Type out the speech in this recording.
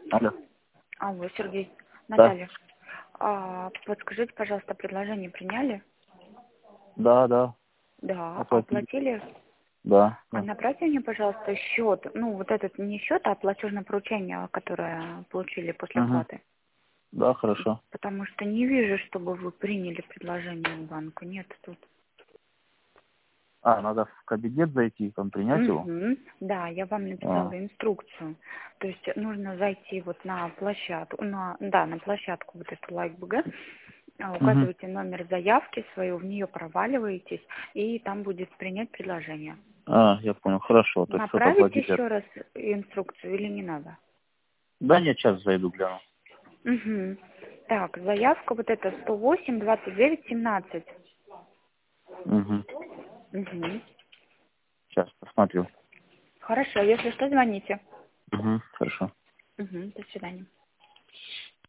Алло. Алло, Сергей. Да. Наталья. Подскажите, пожалуйста, предложение приняли? Да. Да. Оплатили. Оплатили? Да. А направьте мне, пожалуйста, счет. Ну, вот этот не счет, а платежное поручение, которое получили после Угу. оплаты. Да, хорошо. Потому что не вижу, чтобы вы приняли предложение в банку. Нет тут. Надо в кабинет зайти, там принять его? Угу. Да, я вам написала А. инструкцию. То есть нужно зайти вот на площадку, на площадку вот эту LikeBG, Угу. указываете номер заявки свою, в нее проваливаетесь, и там будет принять предложение. Я понял. Хорошо. То есть что-то Направить платить. еще раз инструкцию или не надо? Да, нет, сейчас зайду, гляну. Угу. Так, заявка вот эта 108-29-17. Угу. Угу. Сейчас посмотрю. Хорошо, если что, звоните. Угу. Хорошо. Угу. До свидания.